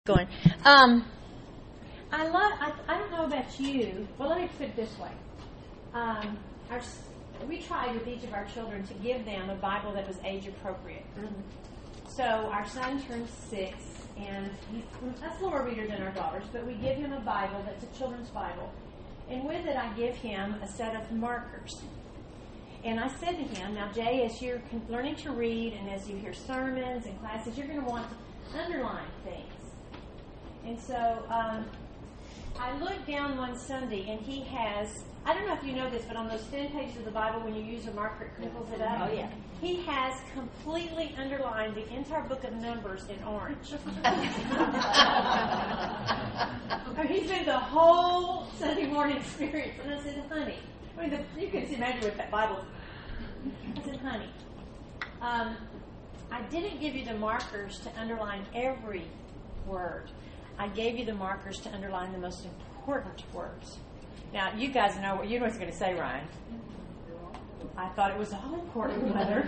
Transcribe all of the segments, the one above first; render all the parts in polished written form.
Going. I don't know about you. Well, let me put it this way. We tried with each of our children to give them a Bible that was age appropriate. So our son turned 6, and he's a slower reader than our daughters, but we give him a Bible that's a children's Bible. And with it, I give him a set of markers. And I said to him, now, Jay, as you're learning to read and as you hear sermons and classes, you're going to want to underline things. And so I looked down one Sunday, and he has, I don't know if you know this, but on those thin pages of the Bible, when you use a marker, it crinkles it up. Oh, yeah. He has completely underlined the entire book of Numbers in orange. He spent the whole Sunday morning experience, and I said, honey, you can imagine what that Bible is. I said, honey, I didn't give you the markers to underline every word. I gave you the markers to underline the most important words. Now, you guys know what I was going to say, Ryan. I thought it was all important, Mother.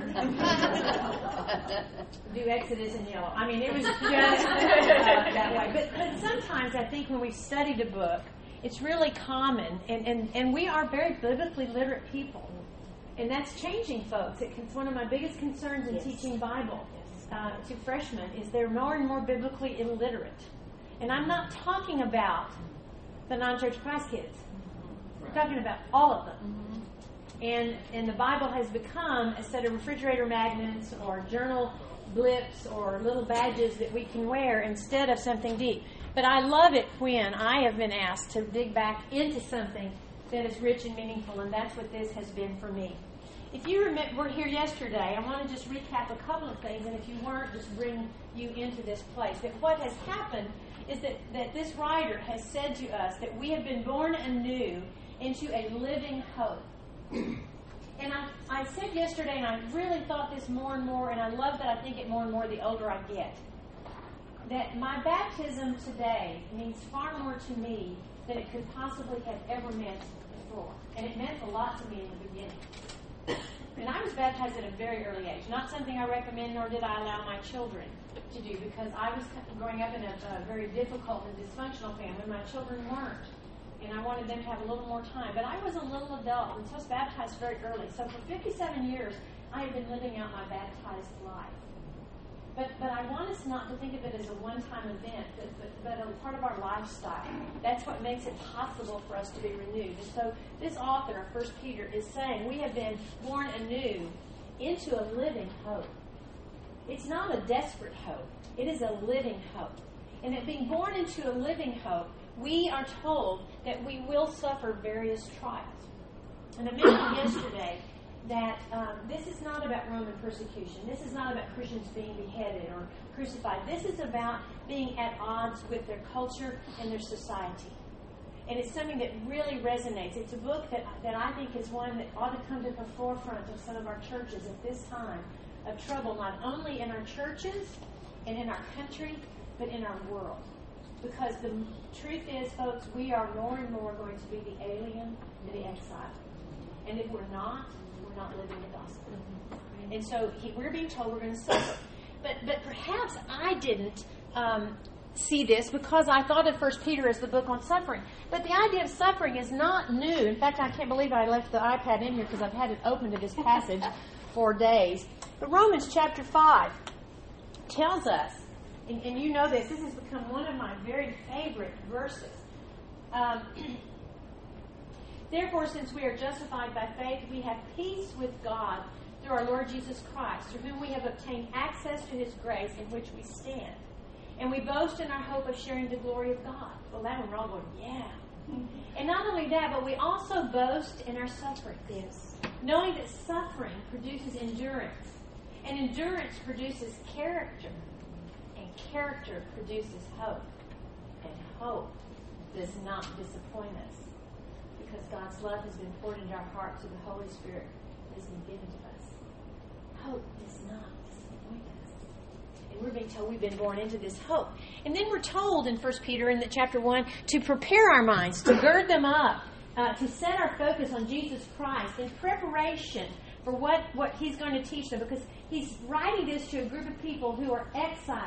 Do Exodus in yellow. I mean, it was just that way. But sometimes I think when we studied a book, it's really common, and we are very biblically literate people. And that's changing, folks. It's one of my biggest concerns in teaching Bible to freshmen is they're more and more biblically illiterate. And I'm not talking about the non-church Christ kids. I'm talking about all of them. And the Bible has become a set of refrigerator magnets or journal blips or little badges that we can wear instead of something deep. But I love it when I have been asked to dig back into something that is rich and meaningful, and that's what this has been for me. If you were here yesterday, I want to just recap a couple of things, and if you weren't, just bring you into this place. That what has happened is that this writer has said to us that we have been born anew into a living hope. And I said yesterday, and I really thought this more and more, and I love that I think it more and more the older I get, that my baptism today means far more to me than it could possibly have ever meant before. And it meant a lot to me in the beginning. And I was baptized at a very early age. Not something I recommend, nor did I allow my children to do, because I was growing up in a very difficult and dysfunctional family. My children weren't. And I wanted them to have a little more time. But I was a little adult, and so I was baptized very early. So for 57 years, I have been living out my baptized life. But I want us not to think of it as a one-time event, but a part of our lifestyle. That's what makes it possible for us to be renewed. And so this author of 1 Peter is saying we have been born anew into a living hope. It's not a desperate hope. It is a living hope. And that being born into a living hope, we are told that we will suffer various trials. And I mentioned yesterday that this is not about Roman persecution. This is not about Christians being beheaded or crucified. This is about being at odds with their culture and their society. And it's something that really resonates. It's a book that I think is one that ought to come to the forefront of some of our churches at this time of trouble, not only in our churches and in our country, but in our world. Because the truth is, folks, we are more and more going to be the alien and the exile. And if we're not living the gospel. And so we're being told we're going to suffer. But perhaps I didn't see this because I thought of 1 Peter as the book on suffering. But the idea of suffering is not new. In fact, I can't believe I left the iPad in here because I've had it open to this passage for days. But Romans chapter 5 tells us, and you know this has become one of my very favorite verses. Therefore, since we are justified by faith, we have peace with God through our Lord Jesus Christ, through whom we have obtained access to His grace in which we stand. And we boast in our hope of sharing the glory of God. Well, that one we're all going, yeah. And not only that, but we also boast in our suffering. Yes. Knowing that suffering produces endurance. And endurance produces character. And character produces hope. And hope does not disappoint us. Because God's love has been poured into our hearts through the Holy Spirit that has been given to us. Hope does not disappoint us. And we're being told we've been born into this hope. And then we're told in 1 Peter in chapter 1 to prepare our minds, to gird them up, to set our focus on Jesus Christ in preparation for what He's going to teach them. Because He's writing this to a group of people who are exiles.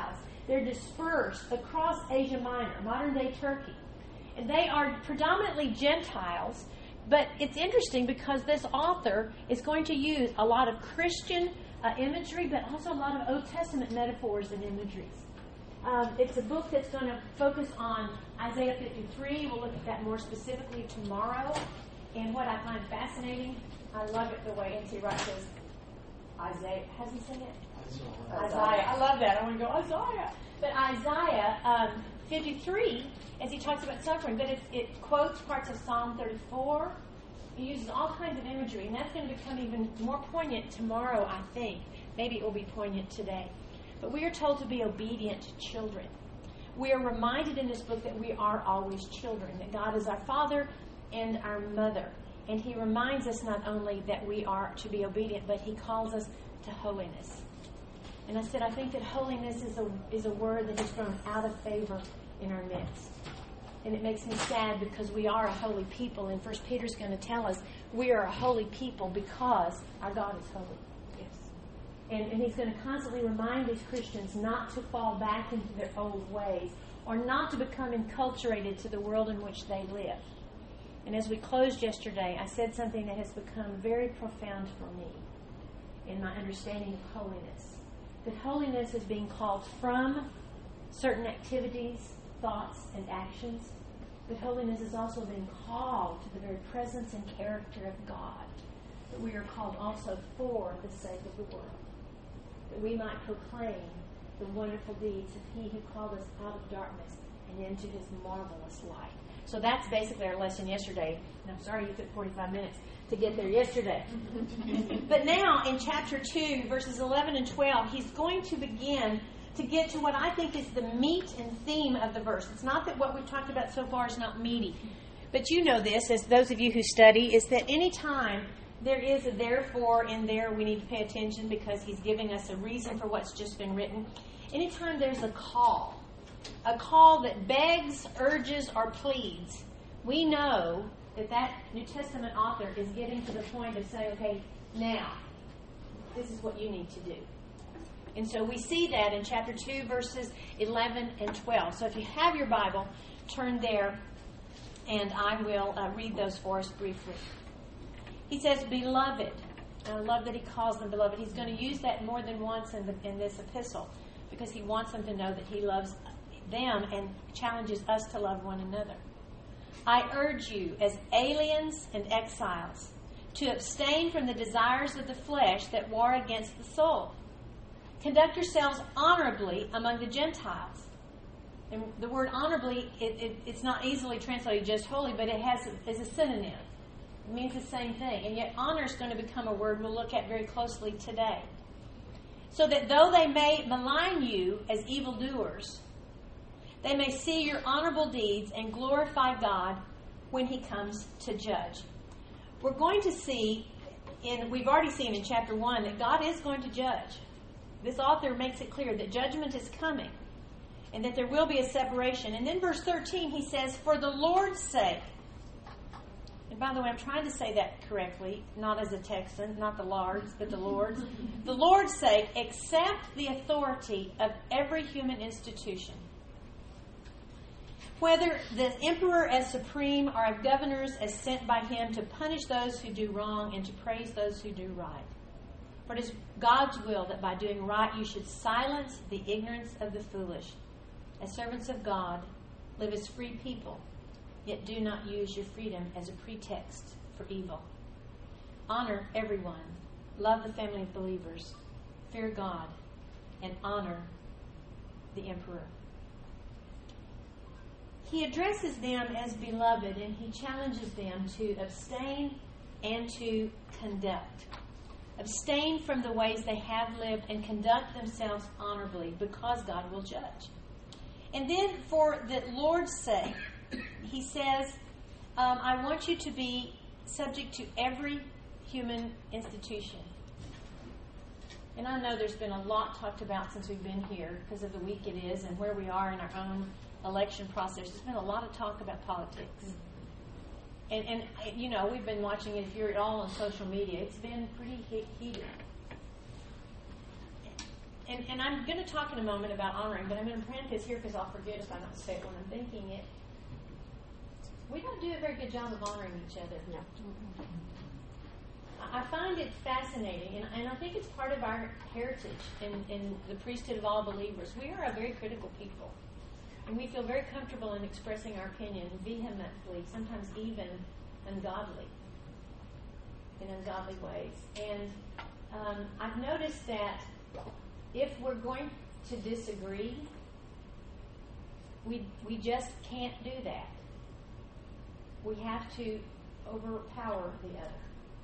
They're dispersed across Asia Minor, modern-day Turkey. And they are predominantly Gentiles, but it's interesting because this author is going to use a lot of Christian imagery, but also a lot of Old Testament metaphors and imageries. It's a book that's going to focus on Isaiah 53. We'll look at that more specifically tomorrow. And what I find fascinating, I love it the way N.T. Wright says, Isaiah, how's he say it? Isaiah. I love that. I want to go, Isaiah. But Isaiah 53, as he talks about suffering, but it quotes parts of Psalm 34. He uses all kinds of imagery, and that's going to become even more poignant tomorrow, I think. Maybe it will be poignant today. But we are told to be obedient children. We are reminded in this book that we are always children, that God is our Father and our Mother. And He reminds us not only that we are to be obedient, but He calls us to holiness. And I said, I think that holiness is a word that has grown out of favor in our midst. And it makes me sad because we are a holy people, and 1 Peter's going to tell us we are a holy people because our God is holy. And he's going to constantly remind these Christians not to fall back into their old ways or not to become enculturated to the world in which they live. And as we closed yesterday, I said something that has become very profound for me in my understanding of holiness. That holiness is being called from certain activities, thoughts, and actions. But holiness is also being called to the very presence and character of God. That we are called also for the sake of the world. That we might proclaim the wonderful deeds of He who called us out of darkness and into His marvelous light. So that's basically our lesson yesterday. And I'm sorry you took 45 minutes to get there yesterday. But now in chapter 2, verses 11 and 12, he's going to begin to get to what I think is the meat and theme of the verse. It's not that what we've talked about so far is not meaty. But you know this, as those of you who study, is that any time there is a therefore in there, we need to pay attention because he's giving us a reason for what's just been written. Anytime there's a call that begs, urges, or pleads, we know that New Testament author is getting to the point of saying, okay, now, this is what you need to do. And so we see that in chapter 2, verses 11 and 12. So if you have your Bible, turn there, and I will read those for us briefly. He says, beloved. And I love that he calls them beloved. He's going to use that more than once in this epistle because he wants them to know that he loves them and challenges us to love one another. I urge you as aliens and exiles to abstain from the desires of the flesh that war against the soul. Conduct yourselves honorably among the Gentiles. And the word honorably, it's not easily translated just holy, but it is a synonym. It means the same thing. And yet honor is going to become a word we'll look at very closely today. So that though they may malign you as evildoers, they may see your honorable deeds and glorify God when He comes to judge. We're going to see, we've already seen in chapter 1, that God is going to judge. This author makes it clear that judgment is coming and that there will be a separation. And then verse 13, he says, for the Lord's sake. And by the way, I'm trying to say that correctly, not as a Texan, not the Lord's, but the Lord's. The Lord's sake, accept the authority of every human institution. Whether the emperor as supreme or of governors as sent by him to punish those who do wrong and to praise those who do right. For it is God's will that by doing right you should silence the ignorance of the foolish. As servants of God, live as free people, yet do not use your freedom as a pretext for evil. Honor everyone, love the family of believers, fear God, and honor the emperor. He addresses them as beloved, and he challenges them to abstain and to conduct. Abstain from the ways they have lived and conduct themselves honorably because God will judge. And then for the Lord's sake, he says, I want you to be subject to every human institution. And I know there's been a lot talked about since we've been here because of the week it is and where we are in our own election process. There's been a lot of talk about politics. And you know, we've been watching it. If you're at all on social media, it's been pretty heated. and I'm going to talk in a moment about honoring, but I'm going to print this here because I'll forget if I don't say it when I'm thinking it. We don't do a very good job of honoring each other. No. I find it fascinating, and I think it's part of our heritage in the priesthood of all believers. We are a very critical people, and we feel very comfortable in expressing our opinion vehemently, sometimes even ungodly, in ungodly ways. And I've noticed that if we're going to disagree, we just can't do that. We have to overpower the other.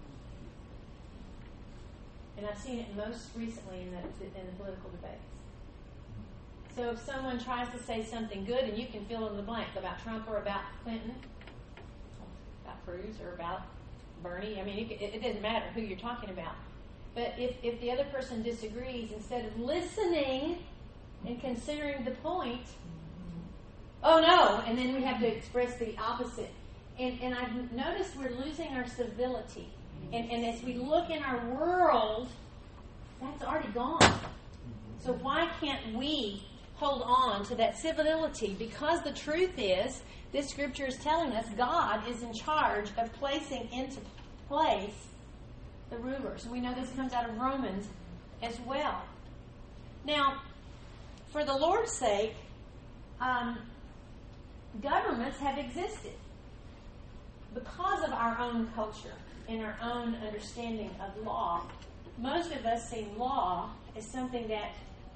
And I've seen it most recently in the political debates. So if someone tries to say something good, and you can fill in the blank about Trump or about Clinton, about Cruz or about Bernie, I mean, it doesn't matter who you're talking about. But if the other person disagrees, instead of listening and considering the point, oh no, and then we have to express the opposite. And I've noticed we're losing our civility. And as we look in our world, that's already gone. So why can't we hold on to that civility? Because the truth is, this scripture is telling us God is in charge of placing into place the rulers. We know this comes out of Romans as well. Now, for the Lord's sake, governments have existed because of our own culture and our own understanding of law. Most of us see law as something that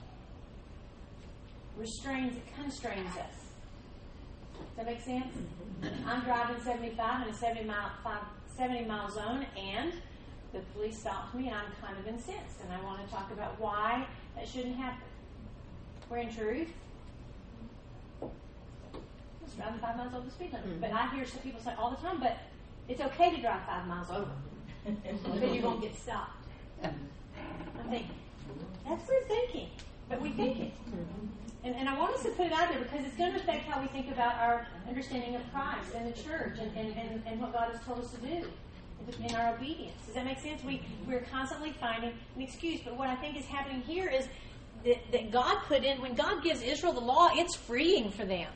constrains us. Does that make sense? I'm driving 75 in a 70-mile zone, and the police stopped me, and I'm kind of incensed, and I want to talk about why that shouldn't happen. Where in truth, it's driving 5 miles over the speed limit. But I hear some people say all the time, but it's okay to drive 5 miles over because you won't get stopped. I think, that's weird thinking, but we think it. And I want us to put it out there because it's going to affect how we think about our understanding of Christ and the church and what God has told us to do in our obedience. Does that make sense? We're constantly finding an excuse. But what I think is happening here is that God put in, when God gives Israel the law, it's freeing for them.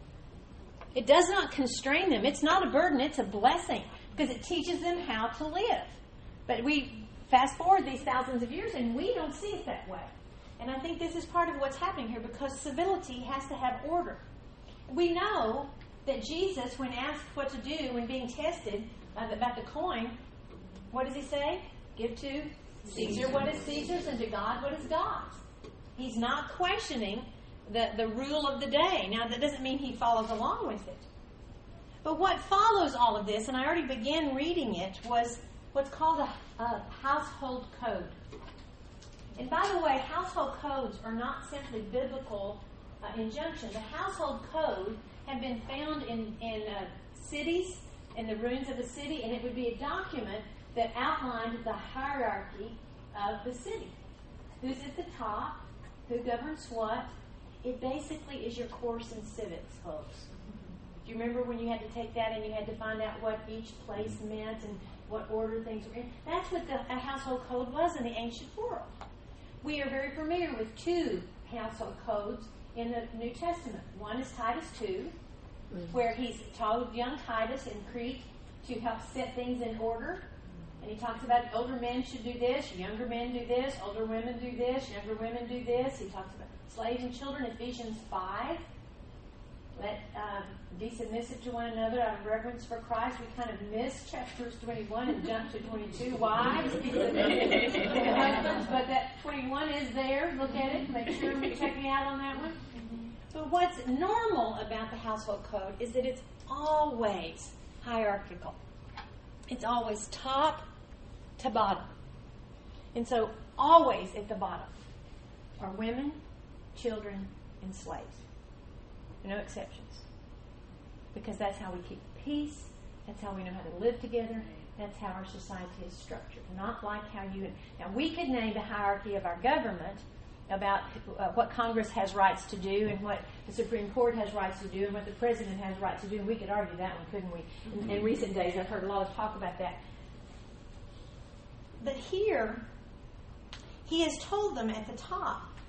It does not constrain them. It's not a burden. It's a blessing because it teaches them how to live. But we fast forward these thousands of years and we don't see it that way. And I think this is part of what's happening here because civility has to have order. We know that Jesus, when asked what to do when being tested about the coin, what does he say? Give to Caesar what is Caesar's and to God what is God's. He's not questioning the rule of the day. Now, that doesn't mean he follows along with it. But what follows all of this, and I already began reading it, was what's called a household code. And by the way, household codes are not simply biblical injunctions. The household code have been found in cities, in the ruins of the city, and it would be a document that outlined the hierarchy of the city. Who's at the top? Who governs what? It basically is your course in civics, folks. Do you remember when you had to take that and you had to find out what each place meant and what order things were in? That's what a household code was in the ancient world. We are very familiar with two household codes in the New Testament. One is Titus 2, where he's told young Titus in Crete to help set things in order. And he talks about older men should do this, younger men do this, older women do this, younger women do this. He talks about slaves and children, Ephesians 5. Let be submissive to one another out of reverence for Christ. We kind of missed chapters 21 and jump to 22. Wives, be submissive to your husbands, but that 21 is there. Look at it. Make sure you check me out on that one. But what's normal about the household code is that it's always hierarchical. It's always top to bottom. And so always at the bottom are women, children, and slaves. No exceptions. Because that's how we keep peace. That's how we know how to live together. That's how our society is structured. Not like how you... Now, we could name the hierarchy of our government about what Congress has rights to do and what the Supreme Court has rights to do and what the President has rights to do. And we could argue that one, couldn't we? In recent days, I've heard a lot of talk about that. But here, he has told them at the top,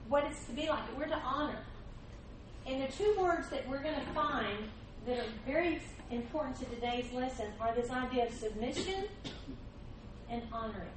what it's to be like. We're to honor. And the two words that we're going to find that are very important to today's lesson are this idea of submission and honoring.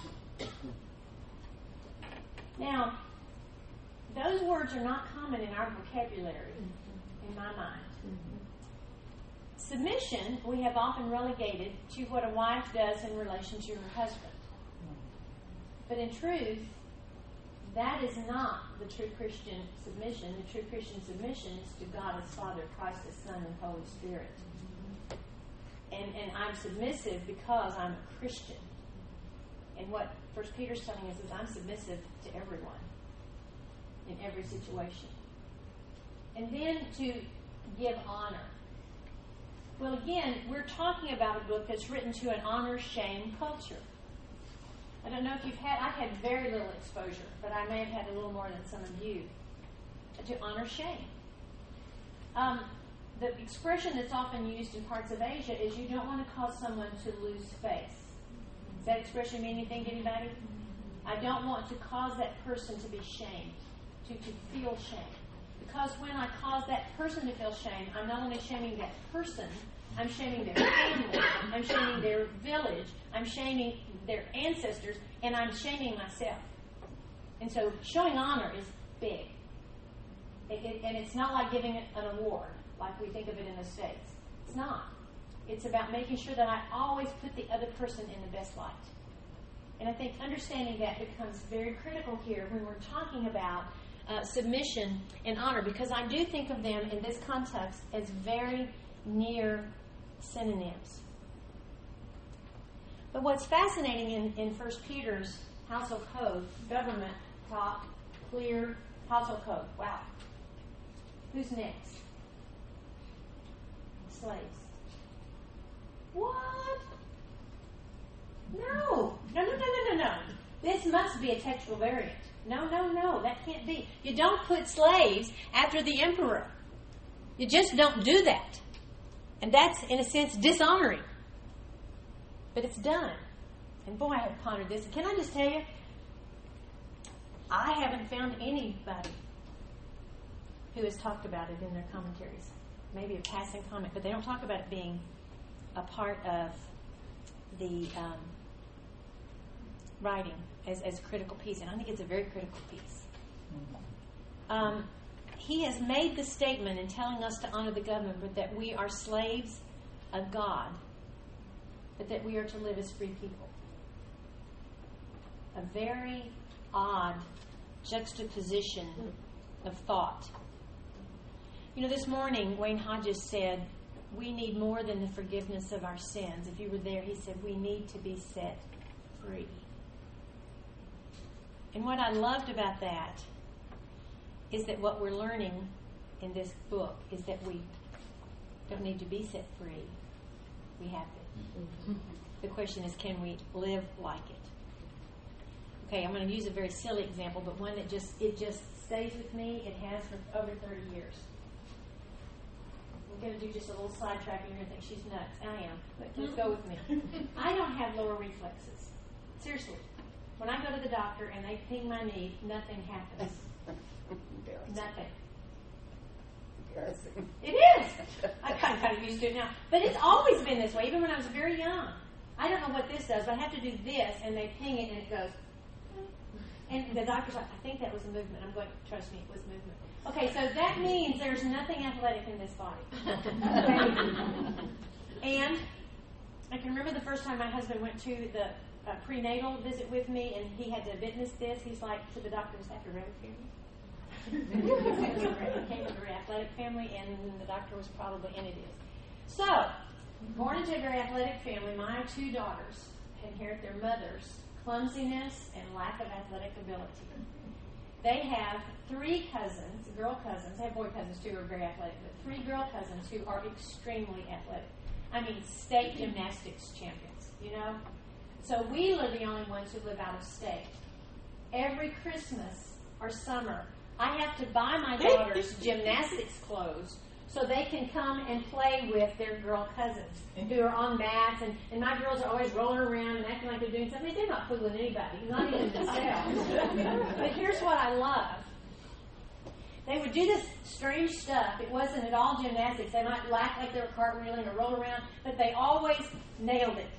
Now, those words are not common in our vocabulary, in my mind. Submission, we have often relegated to what a wife does in relation to her husband. But in truth, that is not the true Christian submission. The true Christian submission is to God as Father, Christ as Son, and Holy Spirit. And I'm submissive because I'm a Christian. And what 1 Peter's telling us is I'm submissive to everyone in every situation. And then to give honor. Well, again, we're talking about a book that's written to an honor-shame culture. I don't know if I've had very little exposure, but I may have had a little more than some of you, to honor shame. The expression that's often used in parts of Asia is you don't want to cause someone to lose face. Does that expression mean anything to anybody? I don't want to cause that person to be shamed, to feel shame. Because when I cause that person to feel shame, I'm not only shaming that person, I'm shaming their family, I'm shaming their village, I'm shaming their ancestors, and I'm shaming myself. And so showing honor is big. And it's not like giving it an award, like we think of it in the States. It's not. It's about making sure that I always put the other person in the best light. And I think understanding that becomes very critical here when we're talking about submission and honor, because I do think of them in this context as very near synonyms. But what's fascinating in 1 Peter's household code, government, top, clear, household code. Wow. Who's next? Slaves. What? No. No. This must be a textual variant. No. That can't be. You don't put slaves after the emperor. You just don't do that. And that's, in a sense, dishonoring. But it's done. And boy, I have pondered this. Can I just tell you, I haven't found anybody who has talked about it in their commentaries. Maybe a passing comment, but they don't talk about it being a part of the writing as a critical piece. And I think it's a very critical piece. He has made the statement in telling us to honor the government, but that we are slaves of God, but that we are to live as free people. A very odd juxtaposition of thought. You know, this morning, Wayne Hodges said, we need more than the forgiveness of our sins. If you were there, he said, we need to be set free. And what I loved about that is that what we're learning in this book is that we don't need to be set free. We have it. The question is, can we live like it? Okay, I'm going to use a very silly example, but one that just stays with me. It has for over 30 years. I'm going to do just a little sidetrack, and you're going to think she's nuts. I am, but let's go with me. I don't have lower reflexes. Seriously. When I go to the doctor and they ping my knee, nothing happens. Nothing. Embarrassing. It is. I'm kind of used to it now. But it's always been this way, even when I was very young. I don't know what this does, but I have to do this, and they ping it, and it goes. And the doctor's like, I think that was a movement. I'm going, trust me, it was movement. Okay, so that means there's nothing athletic in this body. And I can remember the first time my husband went to the prenatal visit with me, and he had to witness this. He's like, to the doctor, was that your rabbit family? He came from a very athletic family, and the doctor was probably, and it is. So, born into a very athletic family, my two daughters inherit their mother's clumsiness and lack of athletic ability. They have three cousins, girl cousins. They have boy cousins too who are very athletic, but three girl cousins who are extremely athletic. I mean, state gymnastics champions, you know? So we are the only ones who live out of state. Every Christmas or summer, I have to buy my daughters gymnastics clothes so they can come and play with their girl cousins who are on mats. And my girls are always rolling around and acting like they're doing something. They're not fooling anybody, not even themselves. But here's what I love. They would do this strange stuff. It wasn't at all gymnastics. They might laugh like they were cartwheeling or roll around, but they always nailed it.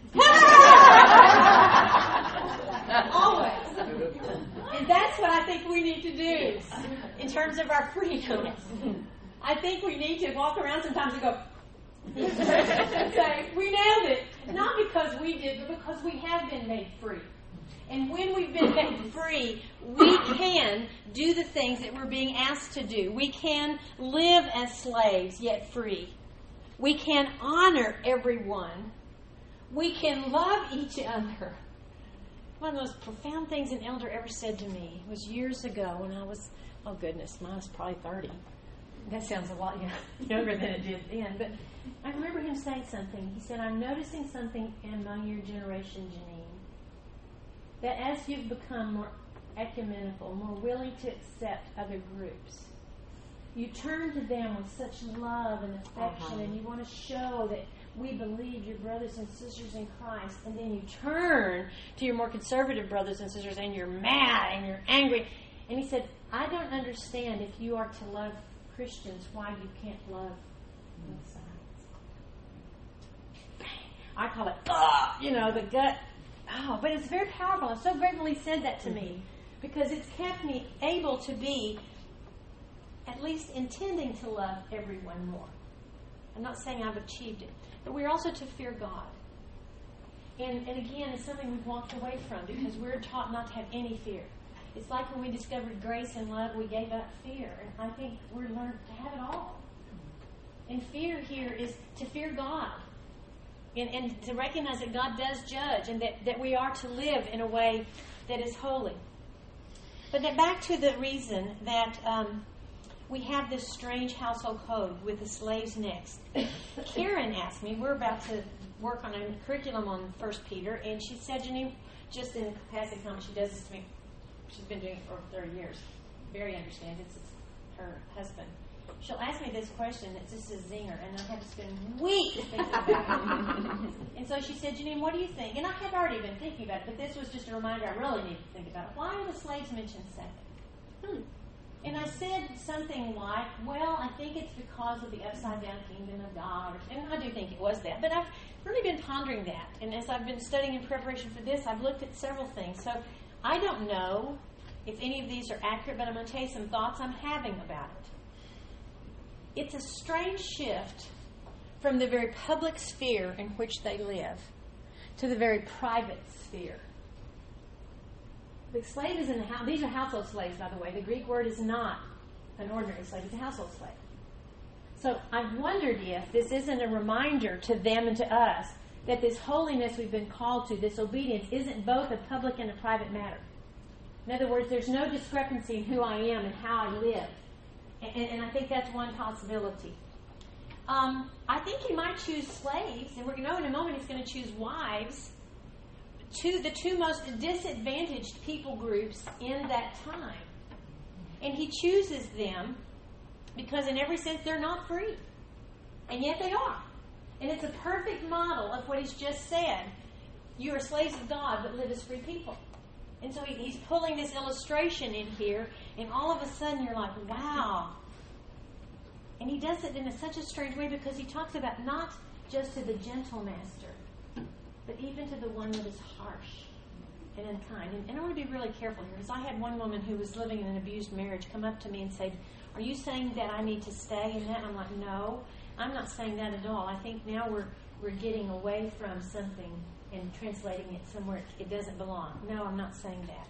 Always. And that's what I think we need to do in terms of our freedom. I think we need to walk around sometimes and go, and say, we nailed it. Not because we did, but because we have been made free. And when we've been made free, we can do the things that we're being asked to do. We can live as slaves, yet free. We can honor everyone. We can love each other. One of the most profound things an elder ever said to me was years ago when I was, oh goodness, mine was probably 30. That sounds a lot younger than it did then. But I remember him saying something. He said, I'm noticing something among your generation, Janine, that as you've become more ecumenical, more willing to accept other groups, you turn to them with such love and affection, and you want to show that we believe your brothers and sisters in Christ, and then you turn to your more conservative brothers and sisters, and you're mad and you're angry. And he said, I don't understand if you are to love Christians, why you can't love both sides. I call it, the gut. Oh, but it's very powerful. I'm so grateful he said that to me, because it's kept me able to be at least intending to love everyone more. I'm not saying I've achieved it, but we're also to fear God. And again, it's something we've walked away from because we're taught not to have any fear. It's like when we discovered grace and love, we gave up fear. And I think we're learned to have it all. And fear here is to fear God. And to recognize that God does judge and that we are to live in a way that is holy. But then back to the reason that we have this strange household code with the slaves next. Karen asked me, we're about to work on a curriculum on 1 Peter, and she said, Janine, just in passing comment, she does this to me. She's been doing it for 30 years. Very understanding. It's her husband. She'll ask me this question that's just a zinger, and I have to spend weeks thinking about it. And so she said, Janine, what do you think? And I had already been thinking about it, but this was just a reminder I really need to think about it. Why are the slaves mentioned second? And I said something like, well, I think it's because of the upside-down kingdom of God. And I do think it was that. But I've really been pondering that. And as I've been studying in preparation for this, I've looked at several things. So I don't know if any of these are accurate, but I'm going to tell you some thoughts I'm having about it. It's a strange shift from the very public sphere in which they live to the very private sphere. The slave is in the house. These are household slaves, by the way. The Greek word is not an ordinary slave. It's a household slave. So I've wondered if this isn't a reminder to them and to us that this holiness we've been called to, this obedience, isn't both a public and a private matter. In other words, there's no discrepancy in who I am and how I live. And I think that's one possibility. I think he might choose slaves, and we're going to know in a moment he's going to choose wives, to the two most disadvantaged people groups in that time. And he chooses them because in every sense they're not free. And yet they are. And it's a perfect model of what he's just said. You are slaves of God, but live as free people. And so he's pulling this illustration in here, and all of a sudden you're like, wow. And he does it in such a strange way because he talks about not just to the gentle master, but even to the one that is harsh and unkind. And I want to be really careful here, because I had one woman who was living in an abused marriage come up to me and say, are you saying that I need to stay in that? And I'm like, no, I'm not saying that at all. I think now we're getting away from something and translating it somewhere it doesn't belong. No, I'm not saying that.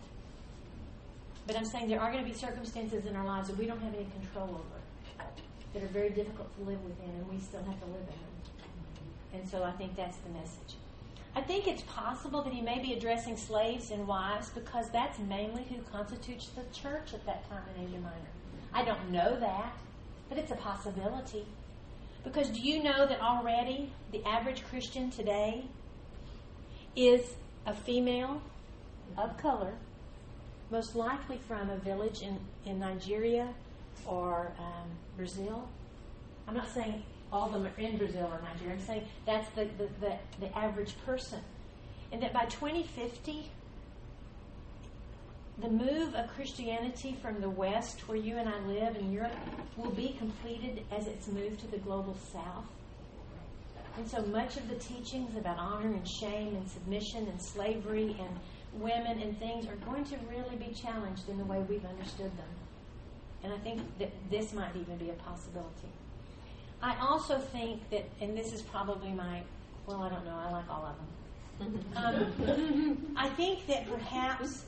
But I'm saying there are going to be circumstances in our lives that we don't have any control over, that are very difficult to live within, and we still have to live in them. And so I think that's the message. I think it's possible that he may be addressing slaves and wives because that's mainly who constitutes the church at that time in Asia Minor. I don't know that, but it's a possibility. Because do you know that already the average Christian today is a female of color, most likely from a village in Nigeria or Brazil? I'm not saying all of them are in Brazil or Nigeria. I'm saying that's the average person. And that by 2050, the move of Christianity from the West, where you and I live in Europe, will be completed as it's moved to the global South. And so much of the teachings about honor and shame and submission and slavery and women and things are going to really be challenged in the way we've understood them. And I think that this might even be a possibility. I also think that, and this is probably I don't know, I like all of them. I think that perhaps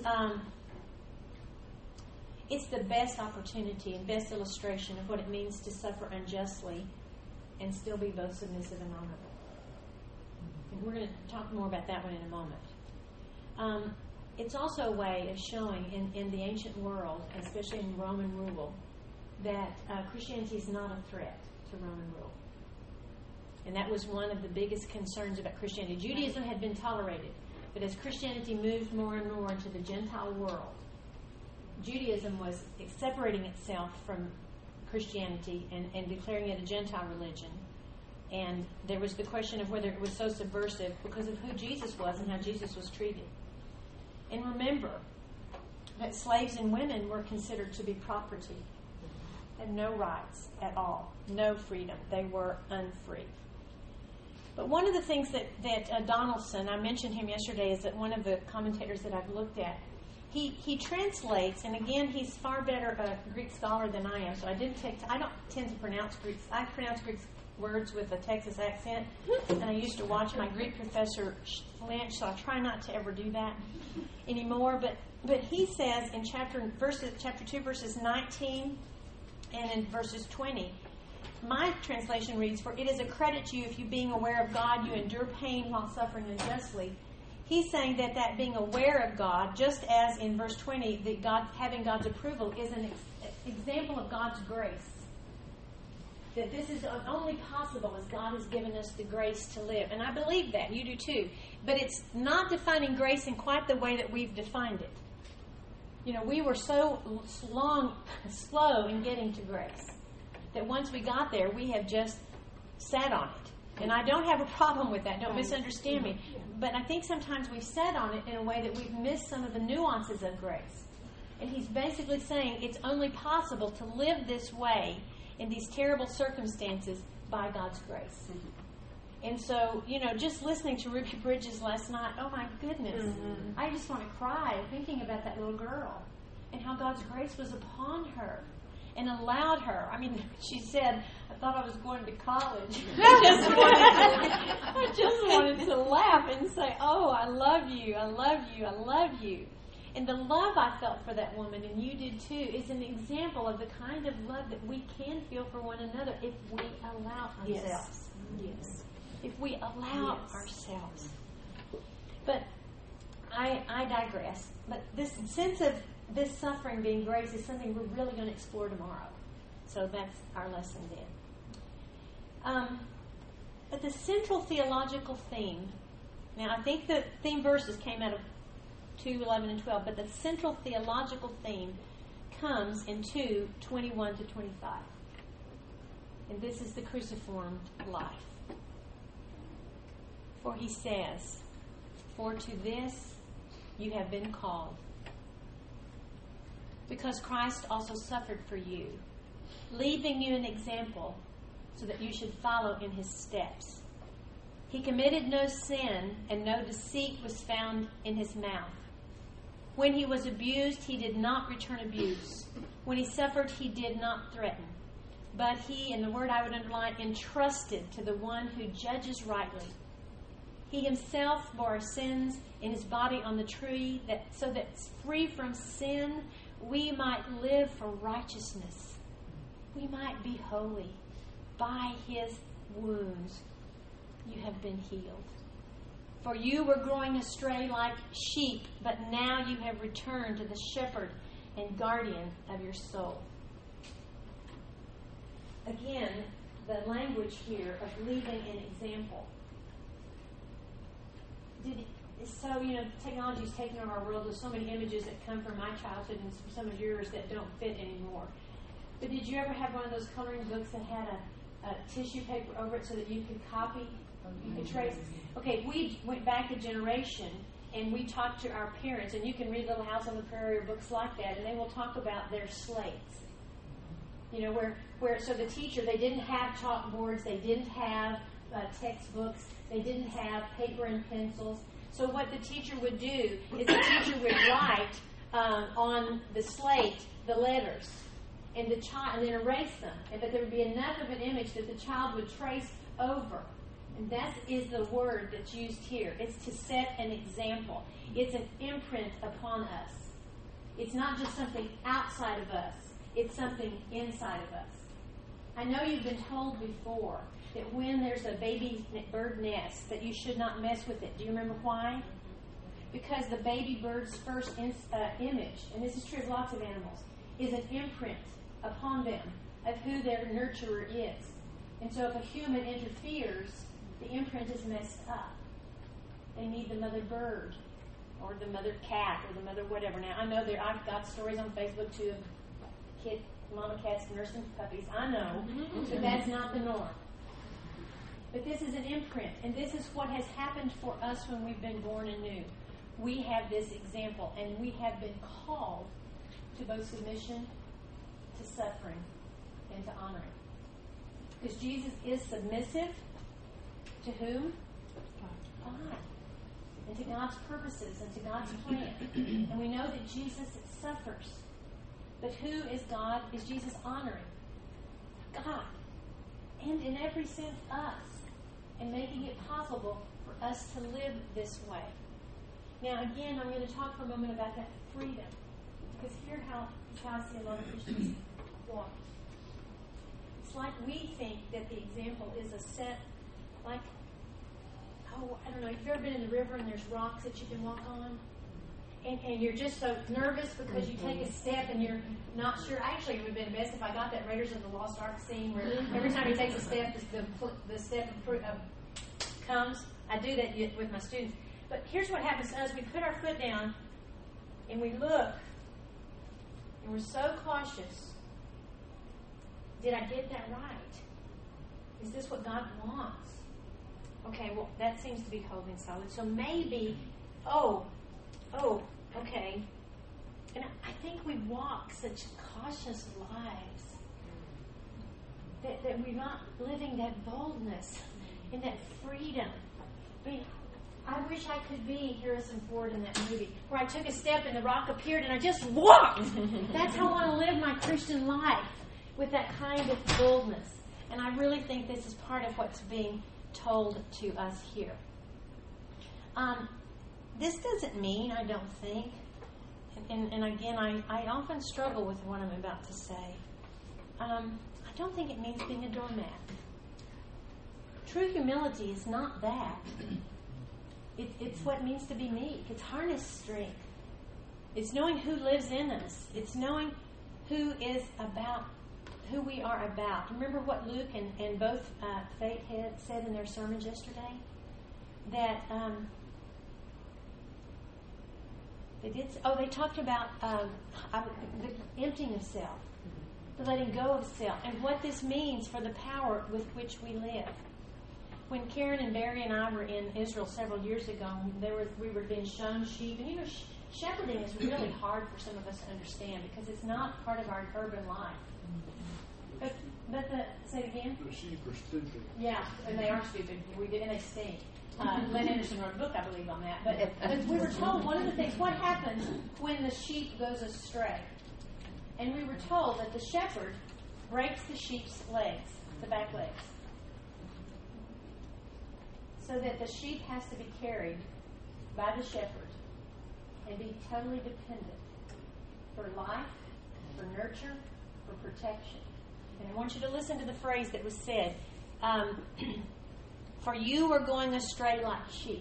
it's the best opportunity and best illustration of what it means to suffer unjustly and still be both submissive and honorable. And we're going to talk more about that one in a moment. It's also a way of showing in the ancient world, especially in Roman rule, that Christianity is not a threat to Roman rule. And that was one of the biggest concerns about Christianity. Judaism had been tolerated, but as Christianity moved more and more into the Gentile world, Judaism was separating itself from Christianity and declaring it a Gentile religion. And there was the question of whether it was so subversive because of who Jesus was and how Jesus was treated. And remember that slaves and women were considered to be property, had no rights at all, no freedom. They were unfree. But one of the things that Donaldson, I mentioned him yesterday, is that one of the commentators that I've looked at, he translates, and again, he's far better a Greek scholar than I am, so I don't tend to pronounce Greek. I pronounce Greek words with a Texas accent, and I used to watch my Greek professor flinch, so I try not to ever do that anymore. But he says in chapter 2, verses 19 and in verses 20, my translation reads, "For it is a credit to you if you, being aware of God, you endure pain while suffering unjustly." He's saying that being aware of God, just as in verse 20, that God having God's approval is an example of God's grace. That this is only possible as God has given us the grace to live. And I believe that. You do too. But it's not defining grace in quite the way that we've defined it. You know, we were so slow in getting to grace that once we got there, we have just sat on it. And I don't have a problem with that. Don't misunderstand me. But I think sometimes we've sat on it in a way that we've missed some of the nuances of grace. And he's basically saying it's only possible to live this way in these terrible circumstances by God's grace. And so, just listening to Ruby Bridges last night, oh my goodness, I just want to cry thinking about that little girl and how God's grace was upon her and allowed her. I mean, she said, "I thought I was going to college." I just wanted to laugh and say, "Oh, I love you, I love you, I love you." And the love I felt for that woman, and you did too, is an example of the kind of love that we can feel for one another if we allow ourselves. Yes. If we allow ourselves. But I digress. But this sense of this suffering being grace is something we're really going to explore tomorrow. So that's our lesson then. But the central theological theme, now I think the theme verses came out of 2:11 and 12, but the central theological theme comes in 2:21 to 25. And this is the cruciform life. For he says, "For to this you have been called, because Christ also suffered for you, leaving you an example so that you should follow in his steps. He committed no sin, and no deceit was found in his mouth. When he was abused, he did not return abuse. When he suffered, he did not threaten. But he," and the word I would underline, "entrusted to the one who judges rightly. He himself bore our sins in his body on the tree, so that free from sin, we might live for righteousness. We might be holy. By his wounds you have been healed. For you were going astray like sheep, but now you have returned to the shepherd and guardian of your soul." Again, the language here of leaving an example. Technology's taken over our world. There's so many images that come from my childhood and some of yours that don't fit anymore. But did you ever have one of those coloring books that had a tissue paper over it so that you could copy, you could trace? Okay, we went back a generation, and we talk to our parents, and you can read Little House on the Prairie or books like that, and they will talk about their slates. You know, where so the teacher, they didn't have chalkboards, they didn't have textbooks, they didn't have paper and pencils. So what the teacher would do is the teacher would write on the slate the letters, and then erase them, and that there would be enough of an image that the child would trace over. And that is the word that's used here. It's to set an example. It's an imprint upon us. It's not just something outside of us. It's something inside of us. I know you've been told before that when there's a baby bird nest that you should not mess with it. Do you remember why? Because the baby bird's first image, and this is true of lots of animals, is an imprint upon them of who their nurturer is. And so if a human interferes, the imprint is messed up. They need the mother bird or the mother cat or the mother whatever. Now, I know I've got stories on Facebook too of mama cats nursing puppies. I know, but that's not the norm. But this is an imprint, and this is what has happened for us when we've been born anew. We have this example, and we have been called to both submission, to suffering, and to honoring. Because Jesus is submissive to whom? God. And to God's purposes and to God's plan. And we know that Jesus suffers. But who is God? Is Jesus honoring? God. And in every sense, us. And making it possible for us to live this way. Now, again, I'm going to talk for a moment about that freedom. Because here's how I see a lot of Christians walk. It's like we think that the example is a set, like, I don't know, you've ever been in the river and there's rocks that you can walk on? And you're just so nervous because you take a step and you're not sure. Actually, it would have been best if I got that Raiders of the Lost Ark scene where every time he takes a step, the step comes. I do that with my students. But here's what happens to us. We put our foot down and we look and we're so cautious. Did I get that right? Is this what God wants? Okay, well, that seems to be holding solid. So maybe, okay. And I think we walk such cautious lives that we're not living that boldness and that freedom. I mean, I wish I could be Harrison Ford in that movie, where I took a step and the rock appeared and I just walked. That's how I want to live my Christian life, with that kind of boldness. And I really think this is part of what's being told to us here. This doesn't mean, I don't think, and again, I often struggle with what I'm about to say. I don't think it means being a doormat. True humility is not that. It's what it means to be meek. It's harness strength. It's knowing who lives in us. It's knowing who we are about. Remember what Luke and both Faith had said in their sermons yesterday? That they talked about the emptying of self, the letting go of self, and what this means for the power with which we live. When Karen and Barry and I were in Israel several years ago, we were being shown sheep, and shepherding is really hard for some of us to understand because it's not part of our urban life. Say it again? The sheep are stupid. Yeah, and they are stupid. And they stink. Len Anderson wrote a book, I believe, on that. But we were told one of the things, what happens when the sheep goes astray? And we were told that the shepherd breaks the sheep's legs, the back legs, so that the sheep has to be carried by the shepherd and be totally dependent for life, for nurture, for protection. And I want you to listen to the phrase that was said. For you are going astray like sheep.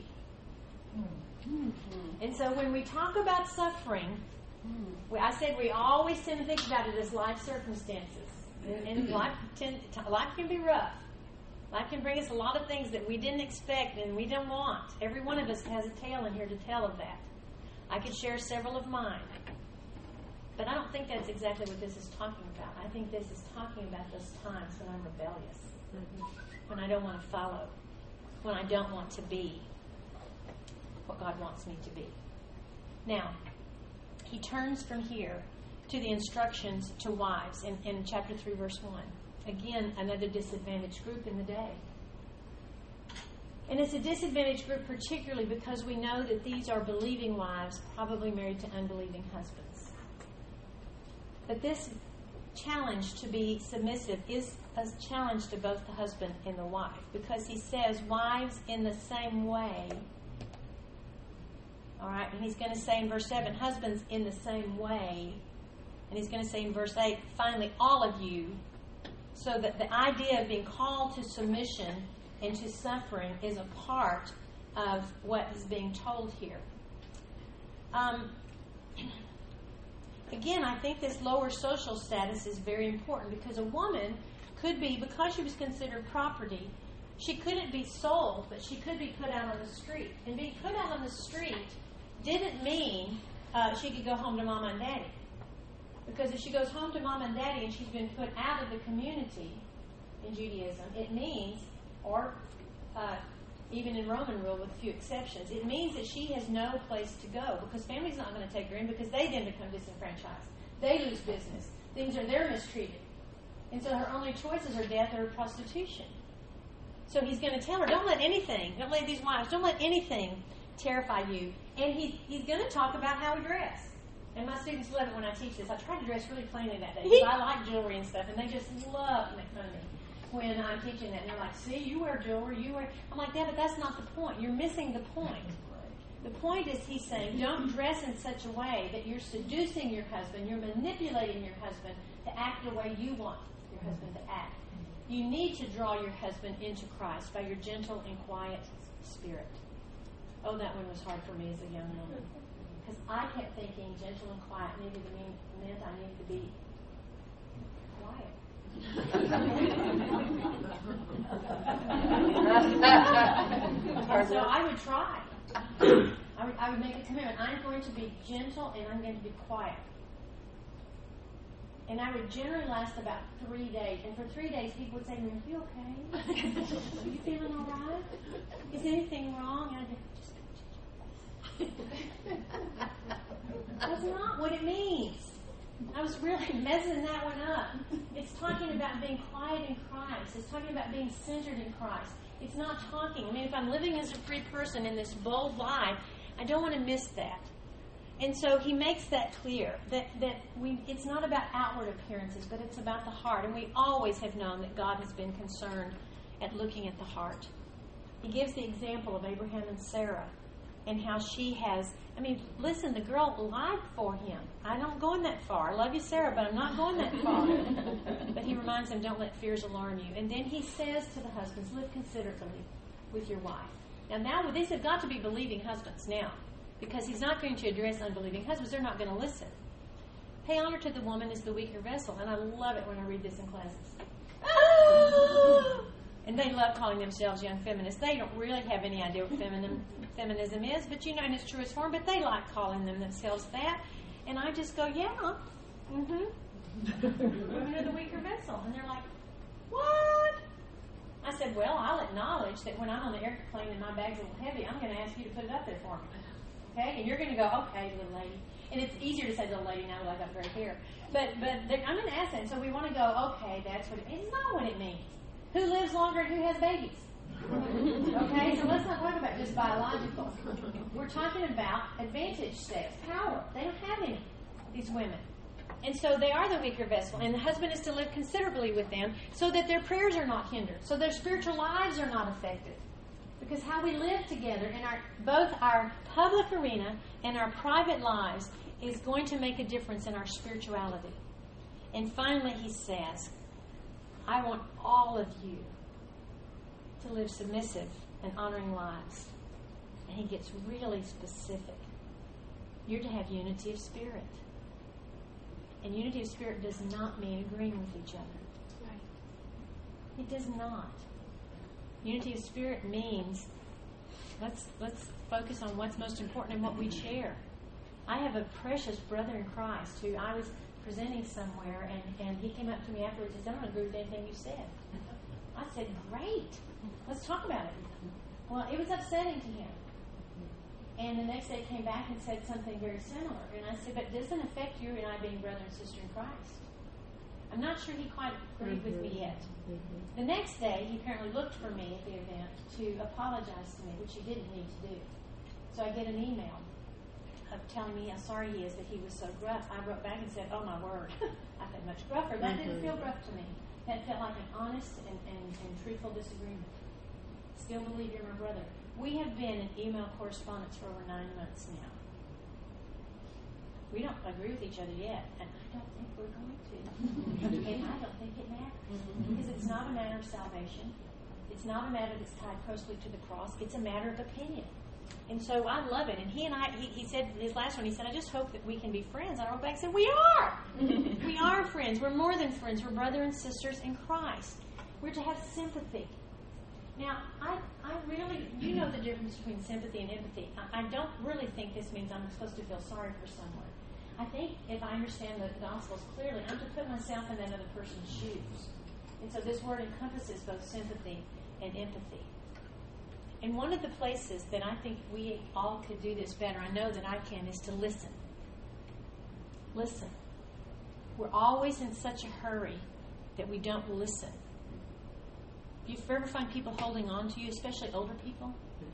And so when we talk about suffering, I said we always tend to think about it as life circumstances. And life can be rough. Life can bring us a lot of things that we didn't expect and we don't want. Every one of us has a tale in here to tell of that. I could share several of mine. But I don't think that's exactly what this is talking about. I think this is talking about those times when I'm rebellious, when I don't want to follow, when I don't want to be. what God wants me to be. Now, he turns from here to the instructions to wives in chapter 3, verse 1. Again, another disadvantaged group in the day. And it's a disadvantaged group particularly because we know that these are believing wives, probably married to unbelieving husbands. But this challenge to be submissive is a challenge to both the husband and the wife, because he says, wives in the same way. All right, and he's going to say in verse 7, husbands in the same way. And he's going to say in verse 8, finally, all of you. So that the idea of being called to submission and to suffering is a part of what is being told here. Again, I think this lower social status is very important, because a woman could be, because she was considered property, she couldn't be sold, but she could be put out on the street. And being put out on the street didn't mean she could go home to mama and daddy. Because if she goes home to mom and daddy and she's been put out of the community in Judaism, it means, or even in Roman rule with a few exceptions, it means that she has no place to go, because family's not going to take her in, because they then become disenfranchised. They lose business. They're mistreated. And so her only choices are death or prostitution. So he's going to tell her, don't let these wives, don't let anything terrify you. And he's going to talk about how we dress. And my students love it when I teach this. I try to dress really plainly that day, because I like jewelry and stuff, and they just love to make fun of me when I'm teaching that. And they're like, see, you wear jewelry, I'm like, yeah, but that's not the point. You're missing the point. The point is, he's saying, don't dress in such a way that you're seducing your husband, you're manipulating your husband to act the way you want your husband to act. You need to draw your husband into Christ by your gentle and quiet spirit. Oh, that one was hard for me as a young woman. Because I kept thinking gentle and quiet meant I needed to be quiet. And so I would try. I would make a commitment. I'm going to be gentle and I'm going to be quiet. And I would generally last about 3 days. And for 3 days, people would say to me, are you okay? Are you feeling all right? Is anything wrong? And I'd be, that's not what it means. I was really messing that one up. It's talking about being quiet in Christ. It's talking about being centered in Christ. It's not talking. I mean, if I'm living as a free person in this bold life, I don't want to miss that. And so he makes that clear, that it's not about outward appearances, but it's about the heart. And we always have known that God has been concerned at looking at the heart. He gives the example of Abraham and Sarah, and how she has, listen, the girl lied for him. I'm not going that far. I love you, Sarah, but I'm not going that far. But he reminds them, don't let fears alarm you. And then he says to the husbands, live considerately with your wife. Now these have got to be believing husbands now, because he's not going to address unbelieving husbands. They're not going to listen. Pay honor to the woman as the weaker vessel. And I love it when I read this in classes. And they love calling themselves young feminists. They don't really have any idea what feminism is, but in its truest form, but they like calling themselves that. And I just go, yeah, women are the weaker vessel. And they're like, what? I said, well, I'll acknowledge that when I'm on the airplane and my bag's a little heavy, I'm going to ask you to put it up there for me. Okay? And you're going to go, okay, little lady. And it's easier to say little lady now that I've got gray hair. But I'm going to ask that. And so we want to go, okay, that's what it means. It's not what it means. Who lives longer and who has babies? Okay, so let's not talk about just biological. We're talking about advantage status, power. They don't have any, these women. And so they are the weaker vessel, and the husband is to live considerably with them so that their prayers are not hindered, so their spiritual lives are not affected. Because how we live together in both our public arena and our private lives is going to make a difference in our spirituality. And finally, he says, I want all of you to live submissive and honoring lives. And he gets really specific. You're to have unity of spirit. And unity of spirit does not mean agreeing with each other. Right. It does not. Unity of spirit means let's focus on what's most important and what we share. I have a precious brother in Christ who I was presenting somewhere, and he came up to me afterwards and said, I don't agree with anything you said. I said, great. Let's talk about it. Well, it was upsetting to him. And the next day came back and said something very similar. And I said, but it doesn't affect you and I being brother and sister in Christ. I'm not sure he quite agreed with me yet. The next day, he apparently looked for me at the event to apologize to me, which he didn't need to do. So I get an email of telling me how sorry he is that he was so gruff. I wrote back and said, oh my word, I've been much gruffer. That didn't feel gruff to me. That felt like an honest and truthful disagreement. Still believe you're my brother. We have been in email correspondence for over 9 months now. We don't agree with each other yet, and I don't think we're going to. And I don't think it matters. Because it's not a matter of salvation. It's not a matter that's tied closely to the cross. It's a matter of opinion. And so I love it. And he said, his last one, he said, I just hope that we can be friends. I wrote back and said, we are. We are friends. We're more than friends. We're brothers and sisters in Christ. We're to have sympathy. Now, I really, you know the difference between sympathy and empathy. I don't really think this means I'm supposed to feel sorry for someone. I think if I understand the Gospels clearly, I'm to put myself in that other person's shoes. And so this word encompasses both sympathy and empathy. And one of the places that I think we all could do this better, I know that I can, is to listen. Listen. We're always in such a hurry that we don't listen. Do you ever find people holding on to you, especially older people?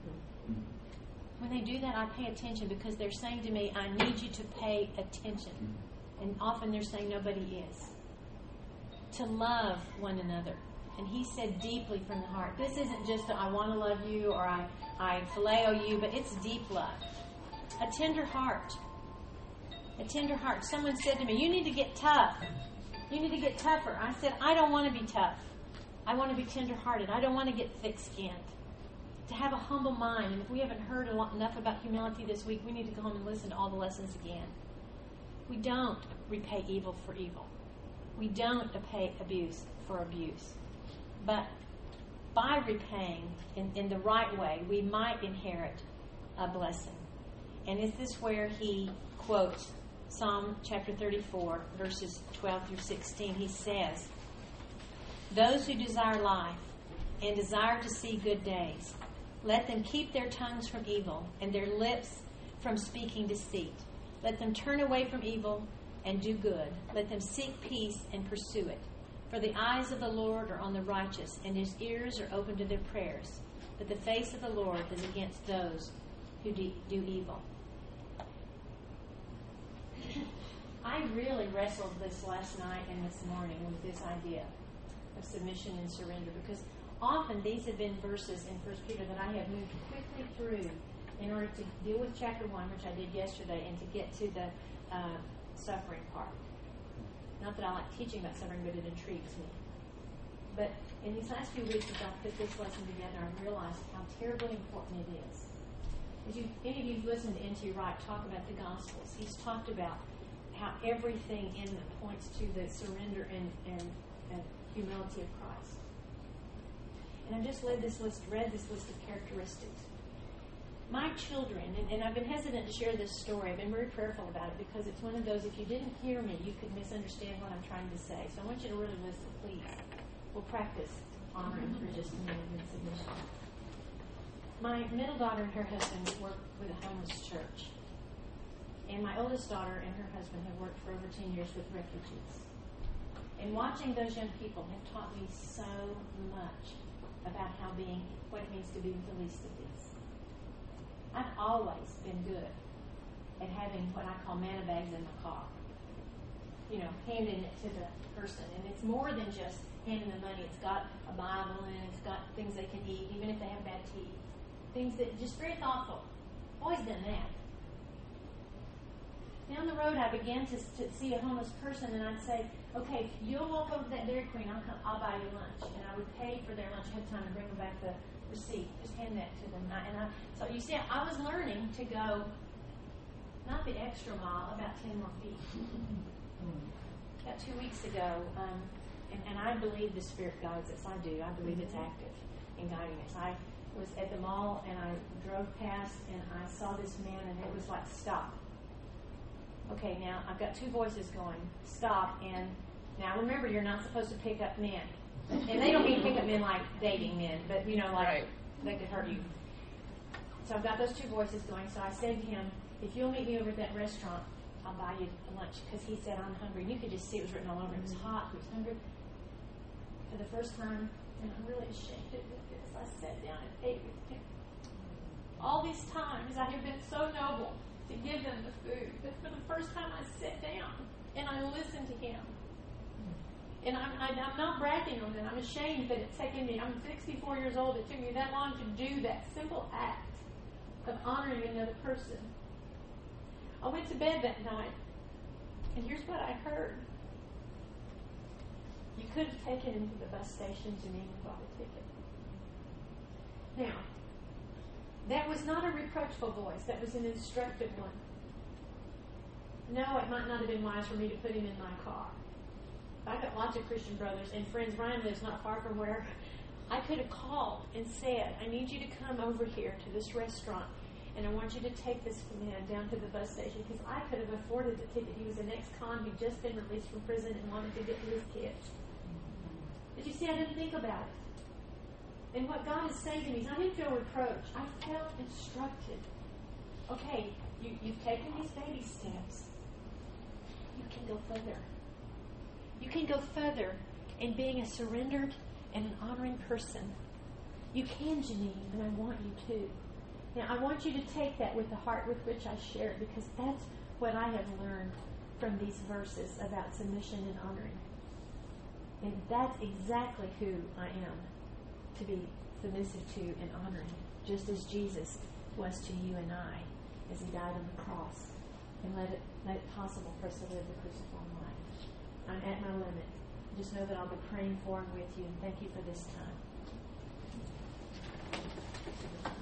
When they do that, I pay attention because they're saying to me, I need you to pay attention. And often they're saying nobody is. To love one another. And he said deeply from the heart. This isn't just I want to love you or I phileo you, but it's deep love. A tender heart. A tender heart. Someone said to me, you need to get tough. You need to get tougher. I said, I don't want to be tough. I want to be tender-hearted. I don't want to get thick-skinned. To have a humble mind. And if we haven't heard enough about humility this week, we need to go home and listen to all the lessons again. We don't repay evil for evil. We don't repay abuse for abuse. But by repaying in the right way, we might inherit a blessing. And is this where he quotes Psalm chapter 34, verses 12 through 16? He says, those who desire life and desire to see good days, let them keep their tongues from evil and their lips from speaking deceit. Let them turn away from evil and do good. Let them seek peace and pursue it. For the eyes of the Lord are on the righteous, and his ears are open to their prayers. But the face of the Lord is against those who do evil. I really wrestled this last night and this morning with this idea of submission and surrender, because often these have been verses in 1 Peter that I have moved quickly through in order to deal with chapter 1, which I did yesterday, and to get to the suffering part. Not that I like teaching about suffering, but it intrigues me. But in these last few weeks, as I put this lesson together, I realized how terribly important it is. As any of you who've listened to N.T. Wright talk about the Gospels, he's talked about how everything in them points to the surrender and humility of Christ. And I just read this list of characteristics. My children, and I've been hesitant to share this story. I've been very prayerful about it because it's one of those, if you didn't hear me, you could misunderstand what I'm trying to say. So I want you to really listen, please. We'll practice honoring for just a minute in submission. My middle daughter and her husband work with a homeless church. And my oldest daughter and her husband have worked for over 10 years with refugees. And watching those young people have taught me so much about what it means to be with the least of these. I've always been good at having what I call manna bags in my car. You know, handing it to the person. And it's more than just handing them money. It's got a Bible and it's got things they can eat, even if they have bad teeth. Things that just very thoughtful. Always done that. Down the road, I began to see a homeless person, and I'd say, okay, if you'll walk over to that Dairy Queen, I'll buy you lunch. And I would pay for their lunch ahead of time and bring them back the receipt. Just hand that to them. So you see, I was learning to go, not the extra mile, about 10 more feet. About 2 weeks ago, and I believe the Spirit guides us. I do. I believe it's active in guiding us. I was at the mall, and I drove past, and I saw this man, and it was like, stop. Okay, now I've got two voices going, stop, and now remember, you're not supposed to pick up men. And they don't mean pick up men like dating men, but, like, they could hurt you. So So I've got those two voices going. So I said to him, if you'll meet me over at that restaurant, I'll buy you lunch. Because he said, I'm hungry. And you could just see it was written all over. It was hot. He was hungry. For the first time, and I'm really ashamed of it because I sat down and ate with him. All these times I have been so noble to give them the food. But for the first time I sat down and I listened to him. And I'm not bragging on it. I'm ashamed that it's taken me. I'm 64 years old. It took me that long to do that simple act of honoring another person. I went to bed that night, and here's what I heard. You could have taken him to the bus station, Janine, and bought a ticket. Now, that was not a reproachful voice. That was an instructive one. No, it might not have been wise for me to put him in my car. I've got lots of Christian brothers and friends. Ryan lives not far from where I could have called and said, I need you to come over here to this restaurant, and I want you to take this man down to the bus station, because I could have afforded the ticket. He was an ex-con who'd just been released from prison and wanted to get to his kids. But you see, I didn't think about it. And what God is saying to me is, I didn't feel reproach. I felt instructed. Okay, you've taken these baby steps. You can go further. You can go further in being a surrendered and an honoring person. You can, Janine, and I want you to. Now, I want you to take that with the heart with which I share it, because that's what I have learned from these verses about submission and honoring. And that's exactly who I am, to be submissive to and honoring, just as Jesus was to you and I as he died on the cross and let it possible for us to live the cruciform life. I'm at my limit. Just know that I'll be praying for and with you, and thank you for this time.